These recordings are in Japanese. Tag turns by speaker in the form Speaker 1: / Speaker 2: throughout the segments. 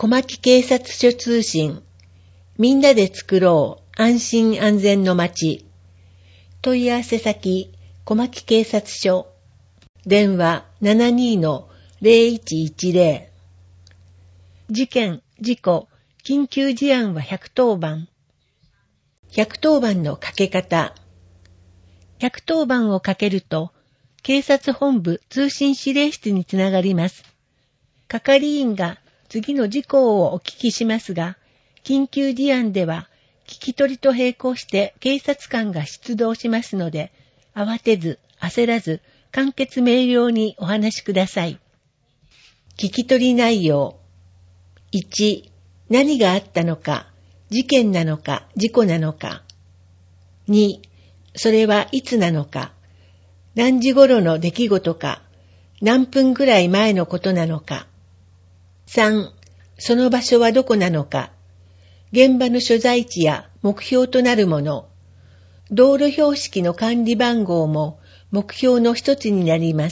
Speaker 1: 小牧警察署通信。みんなで作ろう安心安全の街。問い合わせ先、小牧警察署。電話 72-0110。事件、事故、緊急事案は110番。110番のかけ方。110番をかけると、警察本部通信指令室につながります。係員が次の事項をお聞きしますが、緊急事案では聞き取りと並行して警察官が出動しますので、慌てず焦らず簡潔明瞭にお話しください。聞き取り内容。1、何があったのか、事件なのか、事故なのか。2、それはいつなのか、何時頃の出来事か、何分ぐらい前のことなのか。3、その場所はどこなのか、現場の所在地や目標となるもの、道路標識の管理番号も目標の一つになります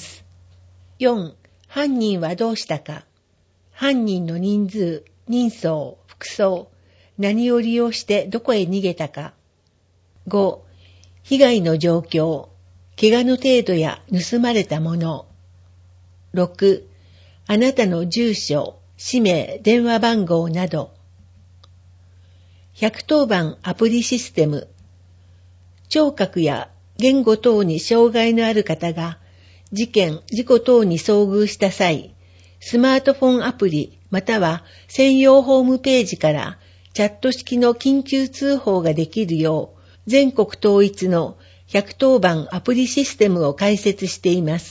Speaker 1: 。4、犯人はどうしたか、犯人の人数、人相、服装、何を利用してどこへ逃げたか。5、被害の状況、怪我の程度や盗まれたもの。6、あなたの住所、氏名、電話番号など。110番アプリシステム。聴覚や言語等に障害のある方が事件・事故等に遭遇した際、スマートフォンアプリまたは専用ホームページからチャット式の緊急通報ができるよう全国統一の110番アプリシステムを開設しています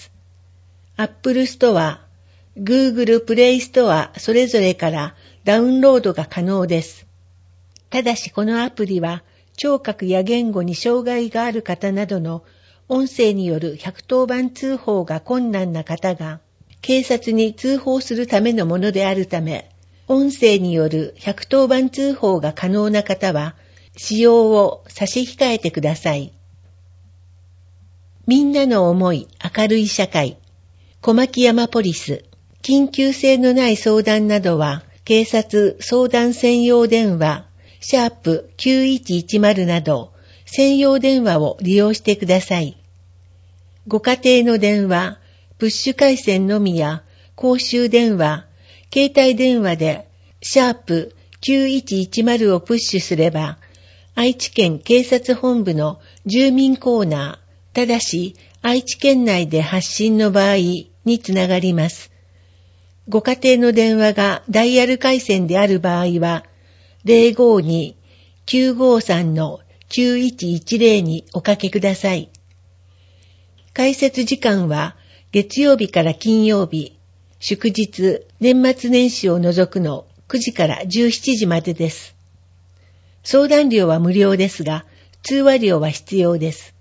Speaker 1: 。Apple Store、Google Play Store それぞれからダウンロードが可能です。ただしこのアプリは聴覚や言語に障害がある方などの音声による110番通報が困難な方が警察に通報するためのものであるため、音声による110番通報が可能な方は使用を差し控えてください。みんなの思い明るい社会。小牧山ポリス。緊急性のない相談などは警察相談専用電話#9110など専用電話を利用してください。ご家庭の電話、プッシュ回線のみや公衆電話、携帯電話で#9110をプッシュすれば、愛知県警察本部の住民コーナー、ただし愛知県内で発信の場合につながります。ご家庭の電話がダイヤル回線である場合は、052-953-9110におかけください。開設時間は月曜日から金曜日、祝日、年末年始を除くの9時から17時までです。相談料は無料ですが、通話料は必要です。